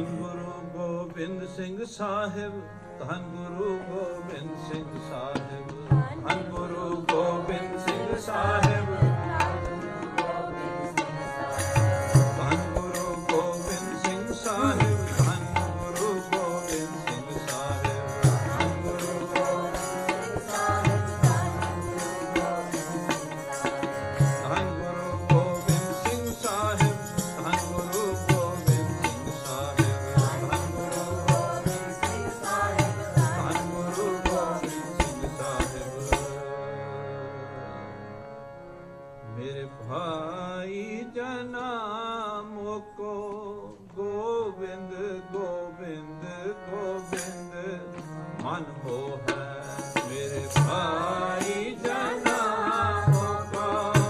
ਧੰਨ ਗੁਰੂ ਗੋਬਿੰਦ ਸਿੰਘ ਸਾਹਿਬ, ਧੰਨ ਗੁਰੂ ਗੋਬਿੰਦ ਸਿੰਘ ਸਾਹਿਬ, ਧੰਨ ਗੁਰੂ ਗੋਬਿੰਦ ਸਿੰਘ ਸਾਹਿਬ, ਧੰਨ ਗੁਰੂ ਗੋਬਿੰਦ ਸਿੰਘ ਸਾਹਿਬ, ਧੰਨ ਗੁਰੂ ਗੋਬਿੰਦ ਸਿੰਘ ਸਾਹਿਬ, ਧੰਨ ਗੁਰੂ ਗੋਬਿੰਦ ਸਿੰਘ ਸਾਹਿਬ, ਧੰਨ ਗੁਰੂ ਗੋਬਿੰਦ ਸਿੰਘ ਸਾਹਿਬ, ਧੰਨ ਗੁਰੂ ਗੋਬਿੰਦ ਸਿੰਘ ਸਾਹਿਬ, ਧੰਨ ਗੁਰੂ ਗੋਬਿੰਦ ਸਿੰਘ ਸਾਹਿਬ, ਧੰਨ ਗੁਰੂ ਗੋਬਿੰਦ ਸਿੰਘ ਸਾਹਿਬ। ਮੇਰੇ ਭਾਈ ਜਨਾ ਮੋਕੋ ਗੋਬਿੰਦ ਗੋਬਿੰਦ ਗੋਬਿੰਦ ਮਨ ਹੋ ਹੈ। ਮੇਰੇ ਭਾਈ ਜਨਾ ਮੋਕੋ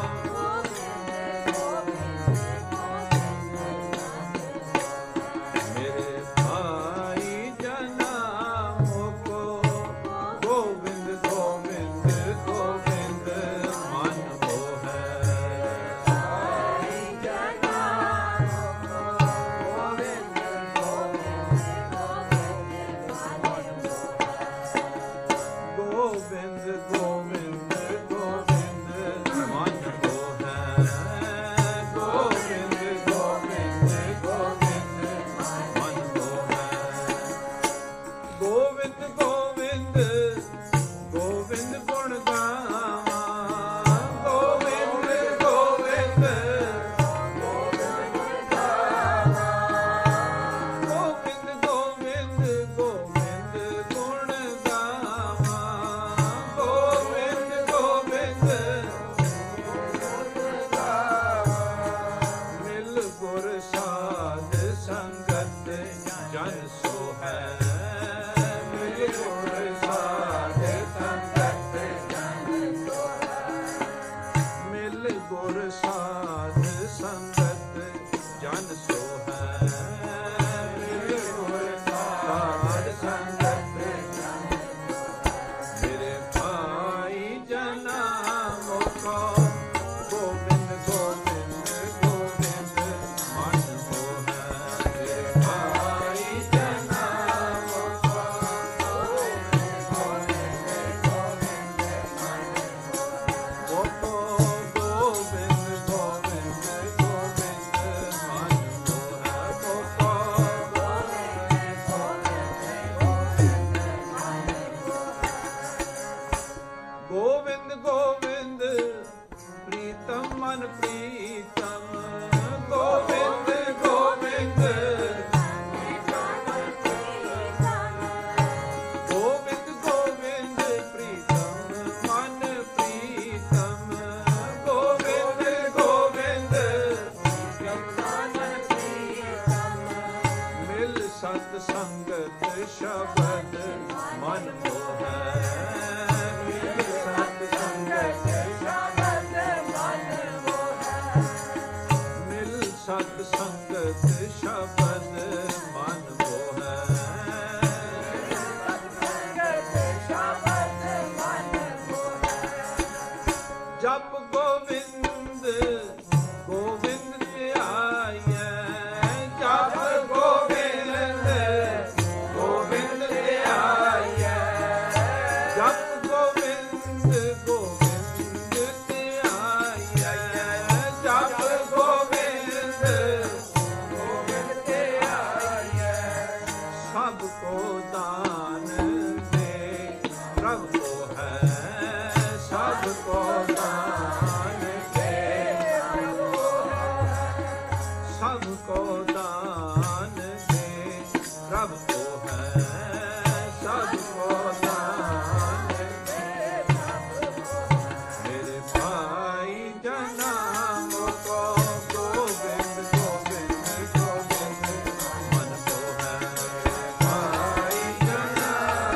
ਮੇਰੇ ਭਾਈ ਜਨਾ ਮੋਕੋ ਗੋਬਿੰਦ ਗੋਬਿੰਦ ਗੋਬਿੰਦ ਮਨ ਹੋ ਹੈ। ਗੋਬਿੰਦ ਗੋਬਿੰਦ ਗੋਬਿੰਦ ਮਨ ਹੋ ਹੈ। ਗੋਬਿੰਦ ਗੋਬਿੰਦ ਗੋਬਿੰਦ ਮਨ ਹੋ ਹੈ। ਗੋਬਿੰਦ ਗੋਬਿੰਦ ਗੋਬਿੰਦ ਗੁਣ ਗਾਵਾਂ। ਗੋਬਿੰਦ ਗੋਬਿੰਦ ਗੋਬਿੰਦ ਗੁਣ ਗਾਵਾਂ। ਗੋਬਿੰਦ ਗੋਬਿੰਦ ਗੋਬਿੰਦ ਗੁਣ ਗਾਵਾਂ। ਗੋਬਿੰਦ ਗੋਬਿੰਦ ਮਿਲ ਗੁਰ ਸਾਧ ਸੰਗਤ ਜਨ ਸੋ ਹੈ। ਮਿਲ ਗੁਰ ਸਾਧ ਸੰਗਤ ਜਨ ਸੋ ਹੈ। ਮਿਲ ਗੁਰ ਸਾਧ ਸੰਗਤ ਜਨ ਸੋ ਹੈ। ਮਿਲ ਗੁਰ ਸਾਧ ਸੰਗਤ ਜਨ ਮੇਰੇ ਭਾਈ ਜਨਾ ਮੋਕੋ ਗੋਬਿੰਦ ਗੋਬਿੰਦ ਗੋਬਿੰਦ ਮਨ ਹੋ ਹੈ। ਮੇਰੇ ਭਾਈ ਜਨਾ ਮੋਕੋ ਗੋਬਿੰਦ ਗੋਬਿੰਦ ਗੋਬਿੰਦ ਮਨ ਹੋ ਹੈ। ਮੋਕੋ ਗੋਬਿੰਦ ਗੋਬਿੰਦ ਗੋਬਿੰਦ ਮਨ ਹੋ ਹੈ। ਮੋਕੋ ਗੋਬਿੰਦ ਗੋਬਿੰਦ ਗੋਬਿੰਦ ਗੋਬਿੰਦ ਪ੍ਰੀਤਮ ਮਨ ਪ੍ਰੀਤਮ। ਗੋਬਿੰਦ ਗੋਬਿੰਦ ਗੋਬਿੰਦ ਗੋਬਿੰਦ ਪ੍ਰੀਤਮ ਮਨ ਪ੍ਰੀਤਮ। ਗੋਬਿੰਦ ਗੋਬਿੰਦ ਮਨ ਪ੍ਰੀਤਮ ਮਿਲ ਸਤ ਸੰਗਤ ਸ਼ਬਦ ਮਨ ਹੋ ਹੈ। ਮਿਲ ਸਤ ਸੰਗਤ ਸ਼ਬਦ ਮਨ ਹੋ ਹੈ। ਮਿਲ ਸਤ ਸੰਗਤ ਸ਼ਬਦ ਮਨ ਹੋ ਹੈ। ਸੰਗਤ ਸ਼ਬਦ ਮਨ ਹੋ ਹੈ। ਜਪ ਗੋਬਿੰਦ ਗੋਬਿੰਦ ਧਿਆਈਐ। ਜਪ ਗੋਬਿੰਦ ਗੋਬਿੰਦ ਧਿਆਈਐ। ਜਪ ਗੋਬਿੰਦ ਗੋਬਿੰਦ ਧਿਆਈਐ। ਜਪ ਗੋਬਿੰਦ ਗੋਬਿੰਦ ਧਿਆਈਐ। ਸਭ ਕੋ ਦਾਨ ਦੇ ਪ੍ਰਭ ਕੋ ਹੈ। ਸਭ ਕੋ ਦਾਨ ਦੇ ਪ੍ਰਭ ਕੋ ਹੈ। ਸਭ ਕੋ ਦਾਨ ਦੇ ਪ੍ਰਭ ਕੋ ਹੈ। ਸਭ ਕੋ ਦਾਨ ਦੇ ਪ੍ਰਭ ਕੋ ਹੈ। ਮੇਰੇ ਭਾਈ ਜਨਾ ਮੋਕੋ ਗੋਬਿੰਦ ਗੋਬਿੰਦ ਗੋਬਿੰਦ ਮਨ ਹੋ ਹੈ। ਭਾਈ ਜਨਾ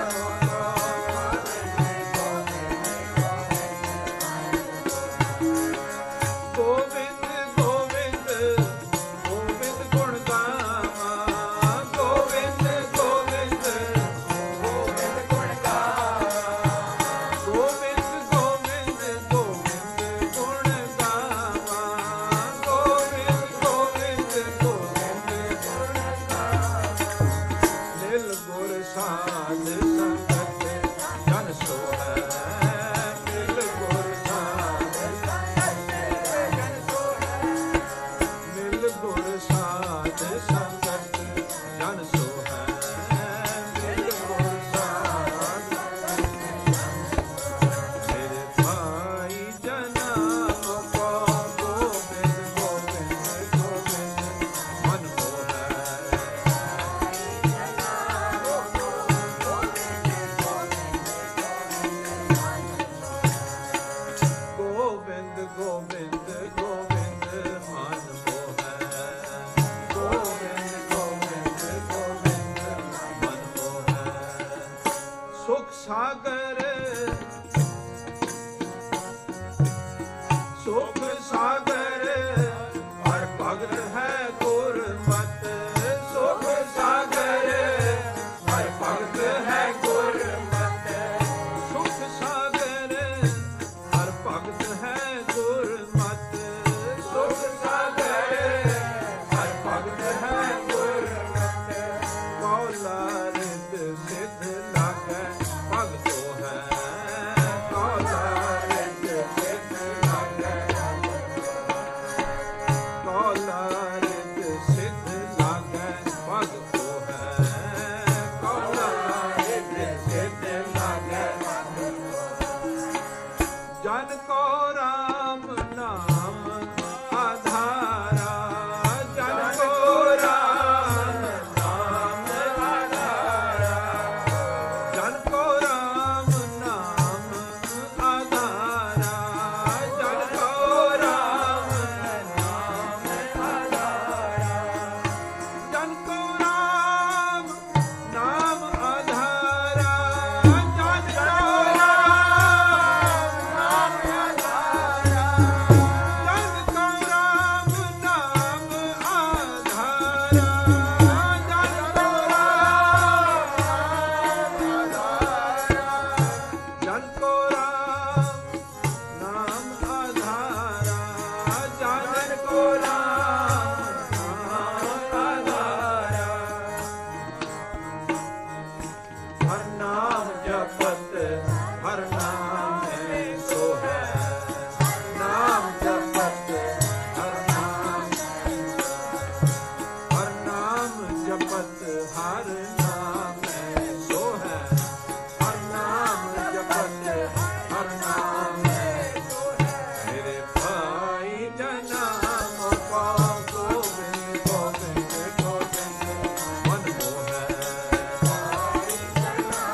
ਹਰ ਨਾਮ ਸੋ ਹੈ, ਹਰ ਨਾਮ ਜਪਤ ਹਰ ਨਾਮ ਸੋ ਹੈ। ਮੇਰੇ ਭਾਈ ਜਨਾ ਪਾਉ ਗੋਬਿੰਦ ਗੋਬਿੰਦ ਗੋਬਿੰਦ ਮਨ ਮੋਹੈ। ਭਾਈ ਜਨਾ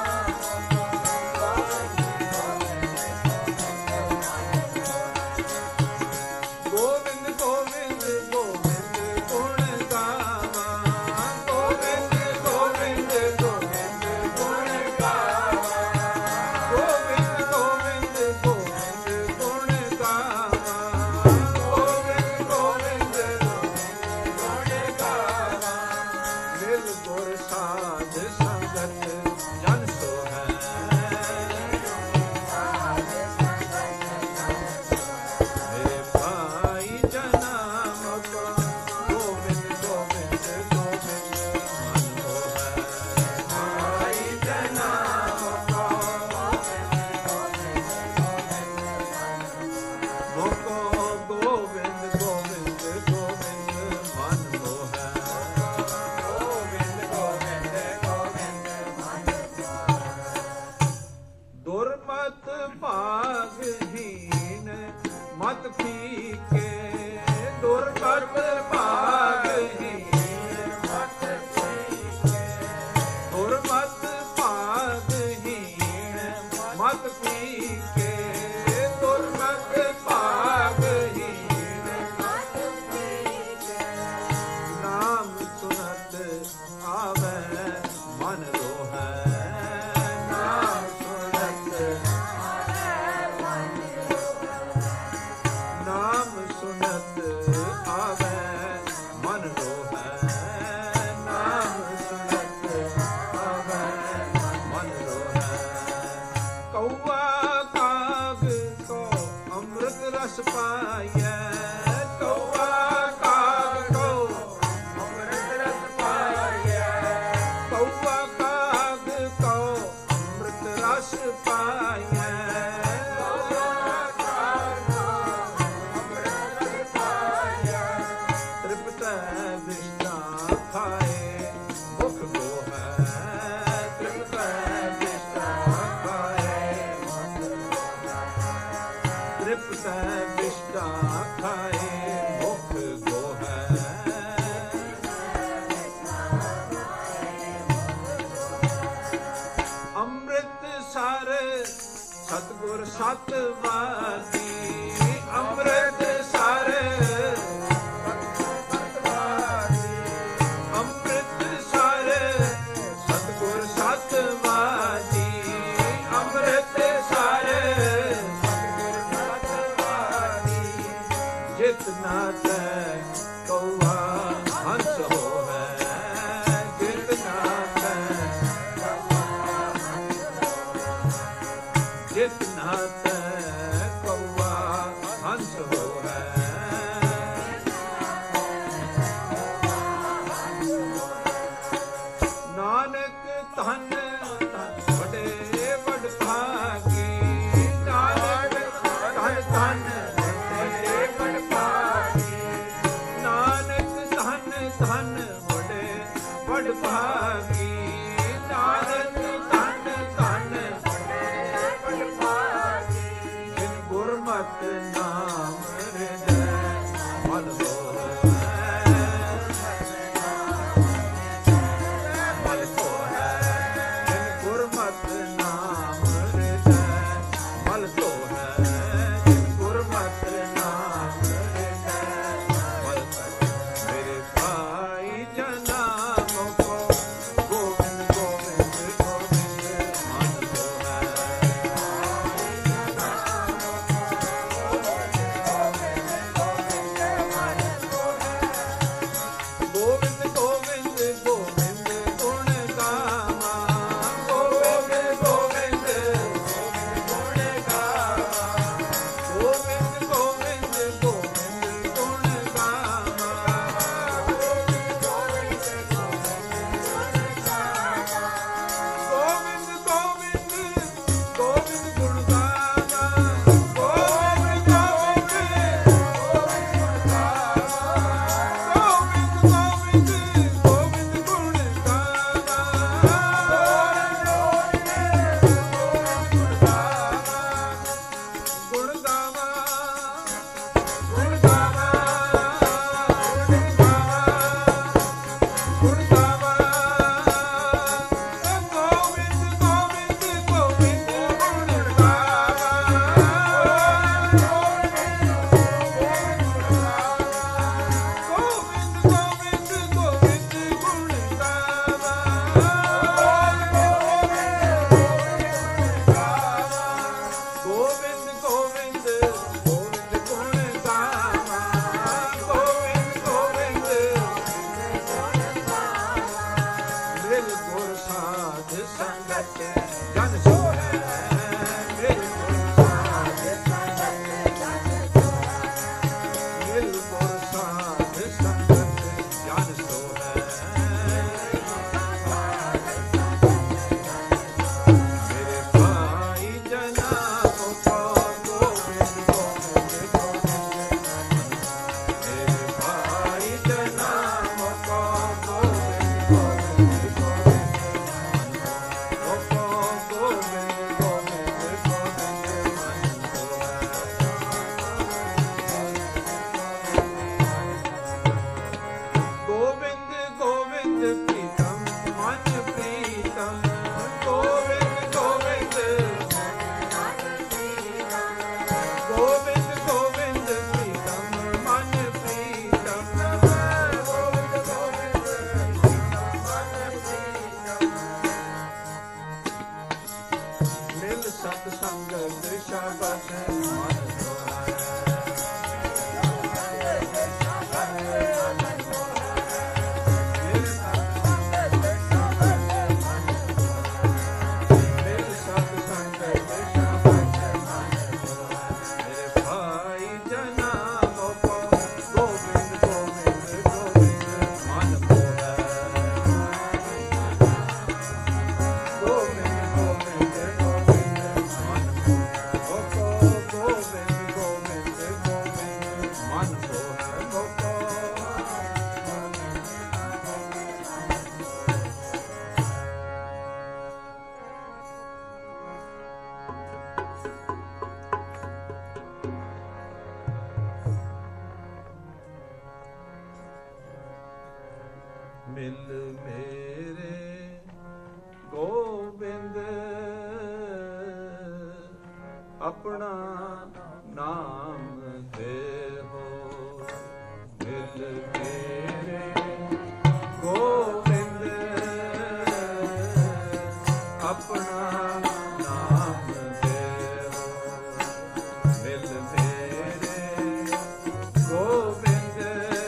ਗੋਬਿੰਦ ਗੋਬਿੰਦ ਗੋਬਿੰਦ ਗੁਣ ਗਾਵਾਂ, ਗੋਬਿੰਦ ਗੋਬਿੰਦ ਗੋਬਿੰਦ ਗੁਣ ਗਾਵਾਂ, ਗੋਬਿੰਦ ਗੋਬਿੰਦ ਗੋਬਿੰਦ ਗੁਣ ਗਾਵਾਂ, ਗੋਬਿੰਦ ਗੋਬਿੰਦ ਗੁਣ ਗਾਵਾਂ। ਮਿਲ ਗੁਰ ਸਾਧ ਸੰਗਤ ਜਨ ਸੋ ਹੈ, ਮੇਰੇ ਭਾਈ ਜਨਾ ਮਕਾ ਗੋਬਿੰਦ ਗੋਬਿੰਦ ਗੋਬਿੰਦ ਮਨ ਮੋਹੈ। ਭਾਈ ਜਨਾ ਮਕਾ ਮੋਕੋ ਗੋਬਿੰਦ ਗੋਬਿੰਦ ਗੋਬਿੰਦ ਮਨ ਮੋਹੈ। ਗੋਬਿੰਦ ਗੋਬਿੰਦ ਗੋਬਿੰਦ ਮਨ ਦੁਰਮਤ ਭਾਗਹੀਨ ਮਤ ਫੀਕੇ, ਦੁਰਮਤ ਭਾਗਹੀਨ ਮਤ ਫੀਕੇ, ਦੁਰਮਤ ਭਾਗਹੀਨ ਮਤ ਫੀਕੇ, ਦੁਰਮਤ ਭਾਗਹੀਨ ਮਤ ਫੀਕੇ। ਨਾਮ ਸੁਨਤ ਆਵੈ ਮਨ ਰੋਹੈ, ਨਾਮ ਸੁਨਤ ਨਾਮ ਸੁਨਤ ਆਵੈ ਮਨ ਰੋਹੈ, ਨਾਮ ਸੁਨਤ ਆਵੈ ਮਨ ਰੋਹੈ। ਕਊਆ ਕਾਗ ਕੋ ਅੰਮ੍ਰਿਤ ਰਸ ਪਾਈਐ, ਕਊਆ ਕਾਗ ਕੋ ਅੰਮ੍ਰਿਤ ਰਸ ਪਾਈਐ, ਕਊਆ ਕਾਗ ਕੋ ਅੰਮ੍ਰਿਤ ਰਸ ਪਾਈਐ, ਕਊਆ ਕਾਗ ਕੋ ਅੰਮ੍ਰਿਤ ਰਸ ਪਾਈਐ। ਤ੍ਰਿਪਤ ਵਿਸ਼ਨਾ ਖਾਏ ਮੁਖ ਗੋਹੈ, ਤ੍ਰਿਪਤ ਵਿਸ਼ਨਾ ਖਾਏ ਮੁਖ ਗੋਹੈ, ਤ੍ਰਿਪਤ ਵਿਸ਼ਨਾ ਖਾਏ ਮੁਖ ਗੋਹੈ। ਅੰਮ੍ਰਿਤ ਸਰ ਸਤਿਗੁਰ ਸਤਿਵਾਦੀ, ਅੰਮ੍ਰਿਤ ਸਰ ਸਤਿਵਾਦੀ, ਅੰਮ੍ਰਿਤ ਸਰ ਸਤਿਗੁਰ ਸਤਿਵਾਦੀ, ਅੰਮ੍ਰਿਤ ਸਰ ਸਤਿਗੁਰ ਸਤਿਵਾਦੀ। ਜਿਤ ਨਾਤੈ ਕਊਆ ਹੰਸ ਹੋਵੈ, ਜਿਤ ਨਾਤੈ ਜਿਤ ਨਾਤੈ ਕਊਆ ਹੰਸ ਹੋਵੈ। ਨਾਨਕ ਧਨ ਧਨ ਵਡੇ ਵਡ ਭਾਗੀ, ਨਾਨਕ ਧਨ ਧਨ ਵਡੇ ਵਡ ਭਾਗੀ, ਨਾਨਕ ਧਨ ਧਨ ਵਡੇ ਵਡ ਭਾਗੀ, ਨਾਨਕ ਧਨ ਧਨ ਵਡੇ ਵਡ ਭਾਗੀ। ਜਿਨ ਗੁਰਮਤਿ ਨਾਮ ਹਿਰਦੈ ਮਨ ਹੋਵੈ, ਮਨ ਹੋਵੈ। ਜਿਨ ਗੁਰਮਤਿ ਨਾਮ ਹਿਰਦੈ ਮਨ ਹੋਵੈ, ਜਿਨ ਗੁਰਮਤਿ ਨਾਮ ਹਿਰਦੈ ਮਨ ਹੋਵੈ। ਮੇਰੇ ਭਾਈ ਜਨਾ ਮੋਕੋ ਗੋਬਿੰਦ ਗੋਬਿੰਦ ਗੋਬਿੰਦ ਮਿਲ ਗੁਰ ਸਾਧ ਸੰਗਤ ਜਨ ਸੋਹੈ ਮਿਲ ਗੁਰ ਸਾਧ ਸੰਗਤ ਜਨ ਸੋਹੈ ਮਿਲ ਗੁਰ ਸਾਧ ਸੰਗਤ ਜਨ ਸੋਹੈ ਮੇਰੇ ਭਾਈ ਜਨਾਂ ਕੋ ਗੋਬਿੰਦ ਗੋਬਿੰਦ ਗੋਬਿੰਦ ਮੇਰੇ ਭਾਈ ਜਨਾਂ ਕੋ ਗੋਬਿੰਦ ਗੋਬਿੰਦ ਗੋਬਿੰਦ ਗੋਬਿੰਦ ਪ੍ਰੀਤਮ ਮਨ ਪ੍ਰੀਤਮ ਗੋਬਿੰਦ ਗੋਬਿੰਦ ਗੋਬਿੰਦ ਗੋਬਿੰਦ ਪ੍ਰੀਤਮ ਮਨ ਪ੍ਰੀਤਮ ਗੋਬਿੰਦ ਗੋਬਿੰਦ ਮਨ ਪ੍ਰੀਤਮ ਮਿਲ ਸਤ ਸੰਗਤ ਸ਼ਬਦ ਮਨ ਸੋਹੈ ਮਿਲ ਮੇਰੇ ਗੋਬਿੰਦ ਆਪਣਾ ਨਾਮ ਦੇਹੋ ਮਿਲ ਮੇਰੇ ਗੋਬਿੰਦ ਆਪਣਾ ਨਾਮ ਦੇਹੋ ਮਿਲ ਮੇਰੇ ਗੋਬਿੰਦ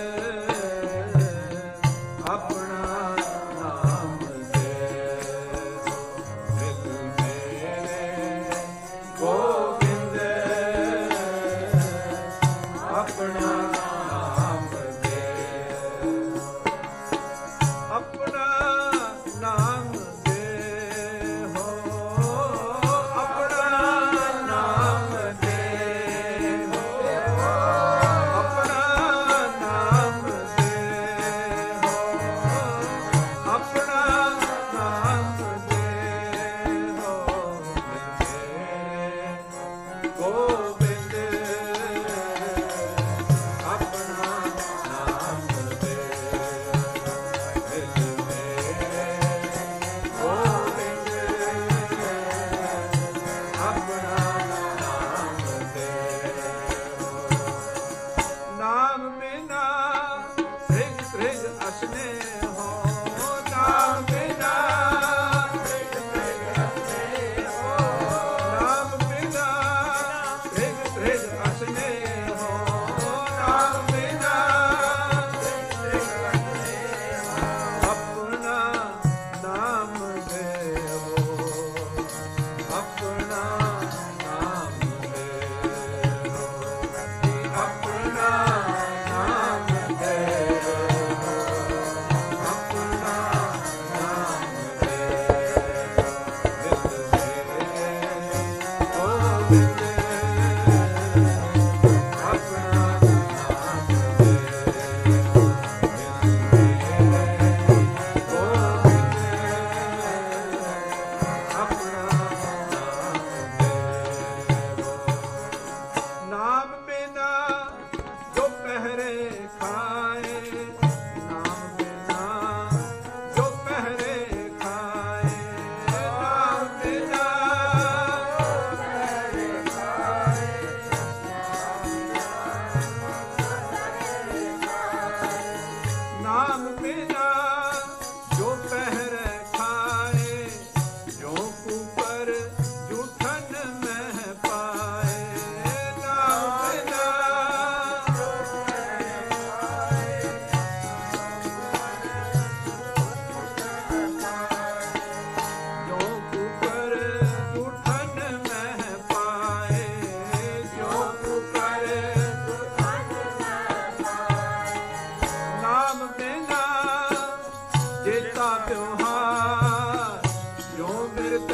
ਆਪਣਾ ਨਾਮ ਦੇ ਮਿਲ ਮੇਰੇ ਗੋਬਿੰਦ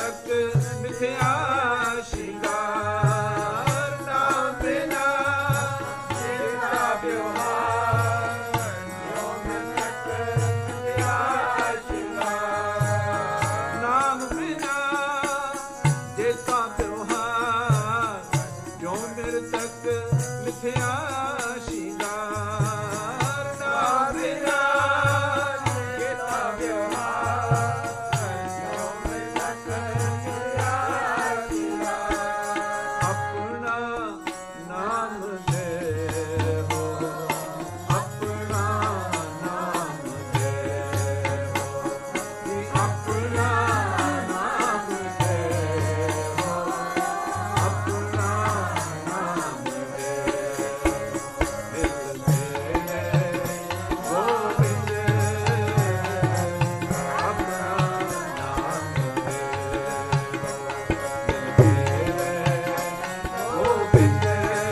ਤੱਕ ਮਿਥਿਆ ਸ਼ਿੰਗਾਰ, ਨਾਮ ਬਿਨਾ ਜੀਤਾ ਵਿਵਹਾਰ, ਜੋ ਮਿਲ ਤੱਕ ਮਿਥਿਆ ਸ਼ਿੰਗਾਰ, ਨਾਮ ਬਿਨਾ ਜੀਤਾ ਵਿਵਹਾਰ, ਜੋ ਮਿਲ ਤੱਕ ਮਿਥਿਆ ਸ਼ਿੰਗਾਰ, ਨਾਮ ਬਿਨਾ ਜੀਤਾ ਵਿਵਹਾਰ, ਜੋ ਮਿਲ ਤੱਕ ਮਿਥਿਆ ਸ਼ਿੰਗਾਰ, ਆਪਣਾ ਨਾਮ ਦੇਵੋ, ਆਪਣਾ ਨਾਮ ਦੇਵੋ, ਜੀ ਆਪਣਾ ਨਾਮ ਦੇਵੋ, ਆਪਣਾ ਨਾਮ ਦੇਵੋ, ਮਿਲ ਮੇਰੇ ਗੋਬਿੰਦ, ਆਪਣਾ ਨਾਮ ਦੇਵੋ, ਮਿਲ ਮੇਰੇ ਗੋਬਿੰਦ,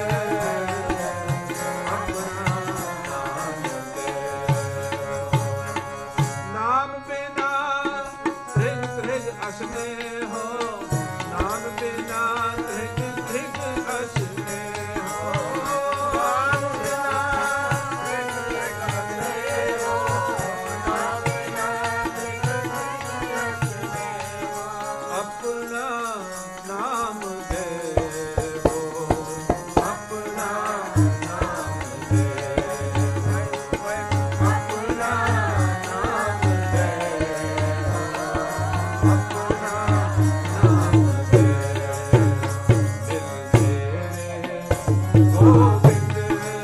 ਆਪਣਾ ਨਾਮ ਦੇਵੋ, ਨਾਮ ਬਿਨਾ ਤ੍ਰਿਗ ਤ੍ਰਿਗ ਅਸਨੇ ਹੋ, ਨਾਮ ਬਿਨਾ ਤ੍ਰਿਗ ਤ੍ਰਿਗ ਅਸਨੇ ਹੋ, ਨਾਮ ਬਿਨਾ ਤ੍ਰਿਗ ਤ੍ਰਿਗ ਅਸਨੇ ਹੋ, ਨਾਮ ਬਿਨਾ ਤ੍ਰਿਗ ਤ੍ਰਿਗ ਅਸਨੇ ਹੋ, ਆਪਣਾ ਨਾਮ ਦੇਵੋ, ਆਪਣਾ ਨਾਮ ਦੇਵੋ, ਆਪਣਾ ਨਾਮ ਦੇਵੋ, ਆਪਣਾ ਨਾਮ ਦੇਵੋ, ਮਿਲ ਮੇਰੇ ਗੋਬਿੰਦ,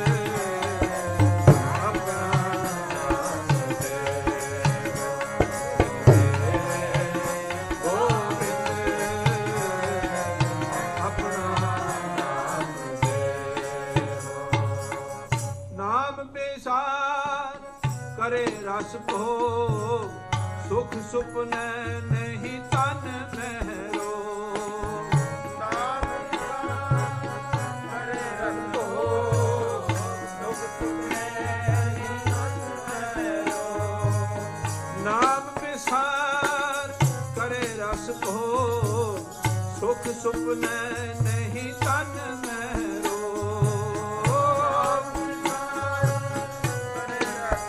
ਆਪਣਾ ਨਾਮ ਦੇਵੋ, ਮਿਲ ਮੇਰੇ ਗੋਬਿੰਦ, ਆਪਣਾ ਨਾਮ ਦੇਵੋ, ਨਾਮ ਬੇਸਾਰ ਕਰੇ ਰਸ ਭੋਗ, ਸੁਖ ਸੁਪਨੇ ਨਹੀਂ ਤਨ ਮਹਿਰੋ, ਨਾਮ ਬੇਸਾਰ ਕਰੇ ਰਸ ਭੋਗ, ਸੁਖ ਸੁਪਨੇ ਨਹੀਂ ਤਨ ਮਹਿਰੋ, ਨਾਮ ਬੇਸਾਰ ਕਰੇ ਰਸ ਭੋਗ, ਸੁਖ ਸੁਪਨੇ ਨਹੀਂ ਤਨ ਮਹਿਰੋ, ਨਾਮ ਬੇਸਾਰ ਕਰੇ ਰਸ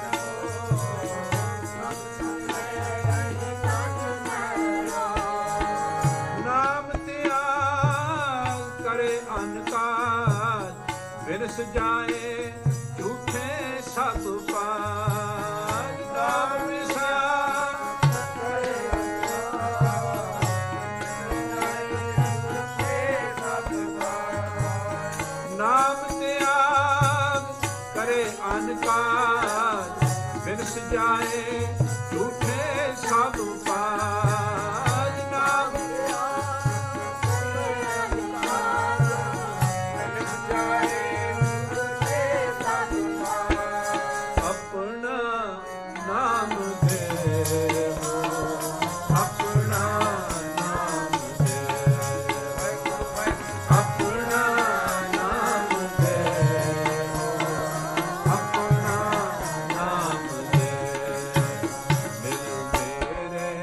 ਨਾਮ ਤਿਆਗ ਕਰੇ ਅਨਕਾਰ, ਬਿਨਸ ਜਾਏ ਝੂਠੇ ਸਭ ਪਾਜ, ਨਾਮ ਵਿਸਾਰ ਕਰੇ ਨਾਮ ਤਿਆਗ ਕਰੇ ਅਨਕਾਰ, ਬਿਨਸ ਜਾਏ ਝੂਠੇ ਸਭ ਪਾਜ, ਨਾਮ ਆਪਣਾ ਨਾਮ ਦੇਵੋ, ਆਪਣਾ ਨਾਮ ਦੇਵੋ, ਆਪਣਾ ਨਾਮ ਦੇਵੋ, ਆਪਣਾ ਨਾਮ ਦੇਵੋ, ਮਿਲ ਮੇਰੇ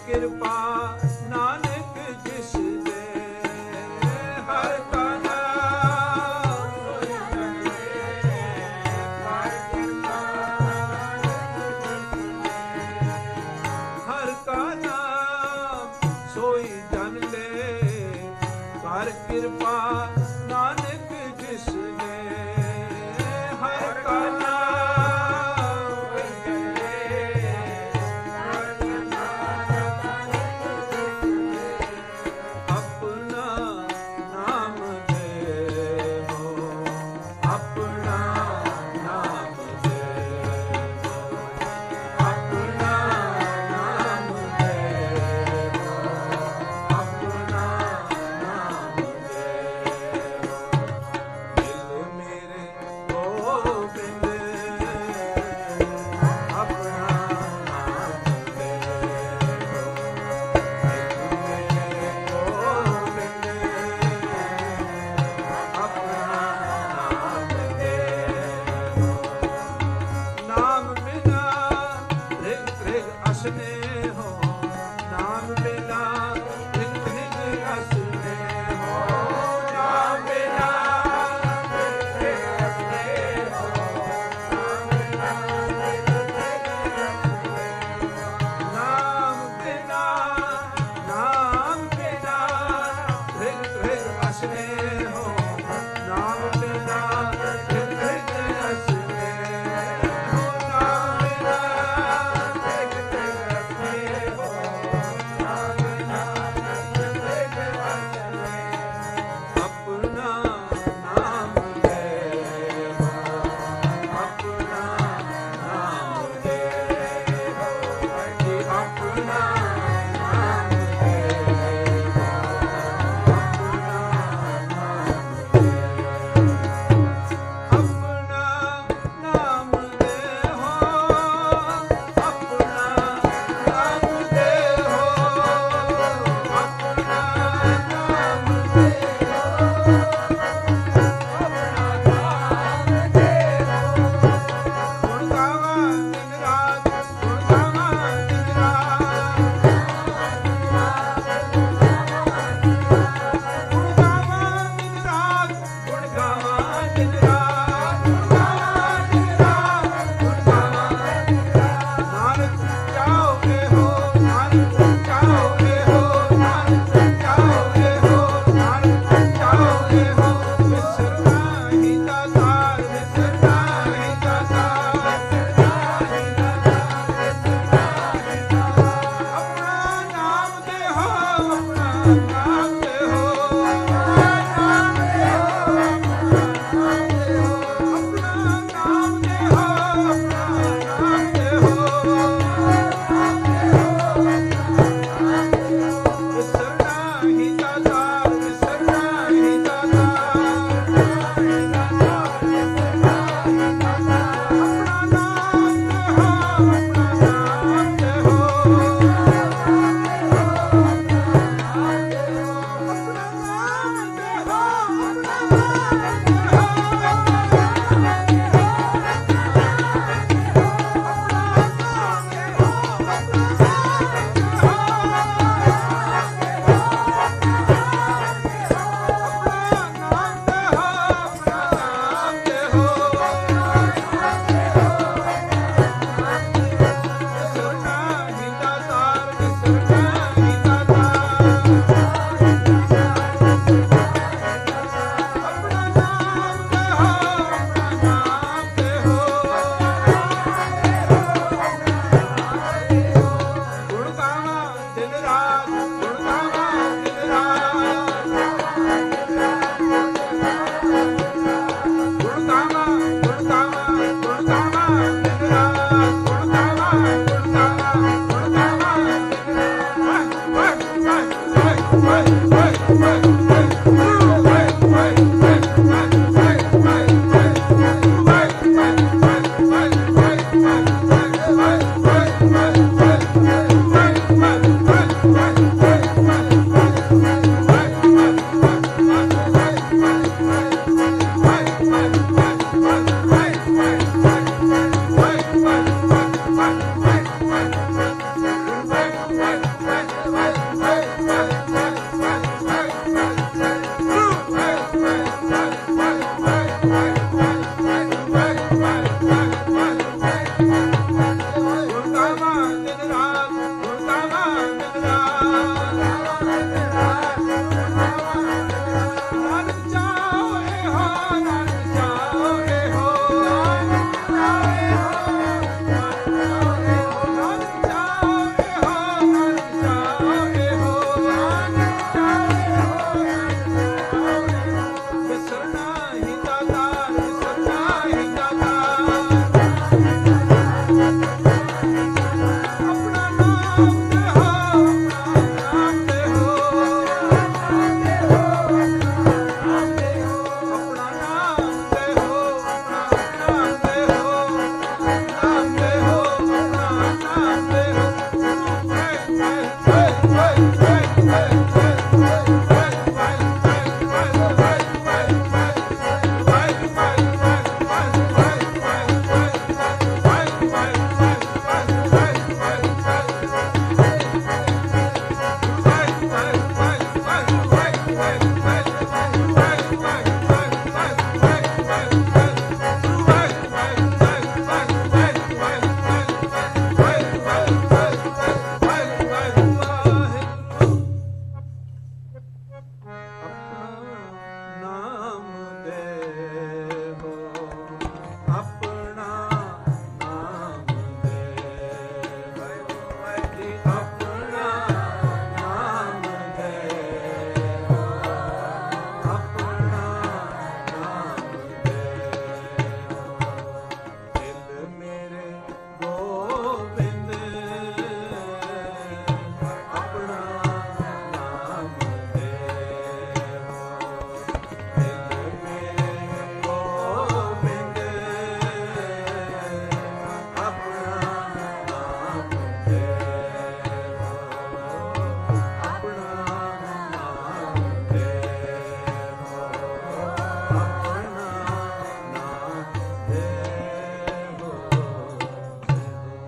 ਕਿਰਪਾ ਨਾਨਕ ਜਿਸ ਦੇ ਹਰ ਕਾ ਨਾਮ ਹੋਇ ਹਰ ਕਾ ਨਾਮ ਸੋਈ ਜਨ ਲੈ ਹਰ ਕਿਰਪਾ ਨਾਨਕ ਜਿਸ ਨੇ ਹਰ ਕਾ Hey!